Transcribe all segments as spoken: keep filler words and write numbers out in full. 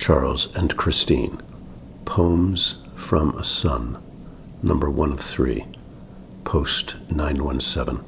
Charles and Christine, Poems from a Son, number one of three, post nine one seven.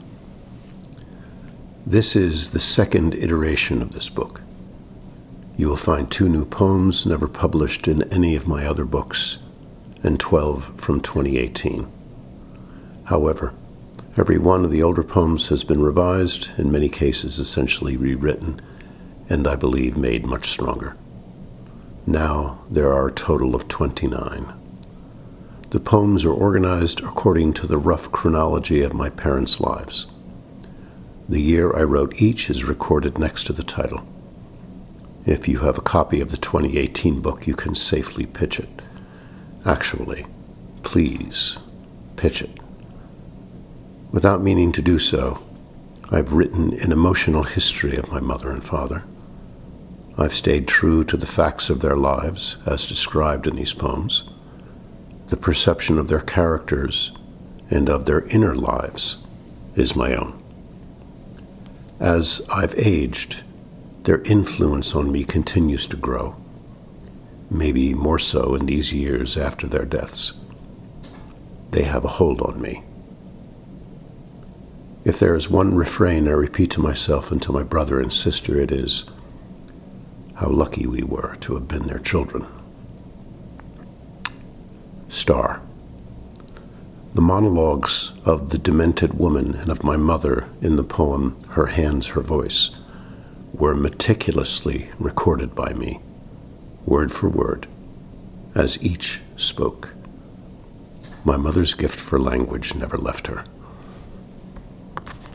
This is the second iteration of this book. You will find two new poems never published in any of my other books, and twelve from twenty eighteen. However, every one of the older poems has been revised, in many cases essentially rewritten, and I believe made much stronger. Now there are a total of twenty-nine. The poems are organized according to the rough chronology of my parents' lives. The year I wrote each is recorded next to the title. If you have a copy of the twenty eighteen book, you can safely pitch it. Actually, please, pitch it. Without meaning to do so, I've written an emotional history of my mother and father. I've stayed true to the facts of their lives, as described in these poems. The perception of their characters and of their inner lives is my own. As I've aged, their influence on me continues to grow, maybe more so in these years after their deaths. They have a hold on me. If there is one refrain I repeat to myself and to my brother and sister, it is, how lucky we were to have been their children. Star. The monologues of the demented woman and of my mother in the poem Her Hands, Her Voice were meticulously recorded by me, word for word, as each spoke. My mother's gift for language never left her.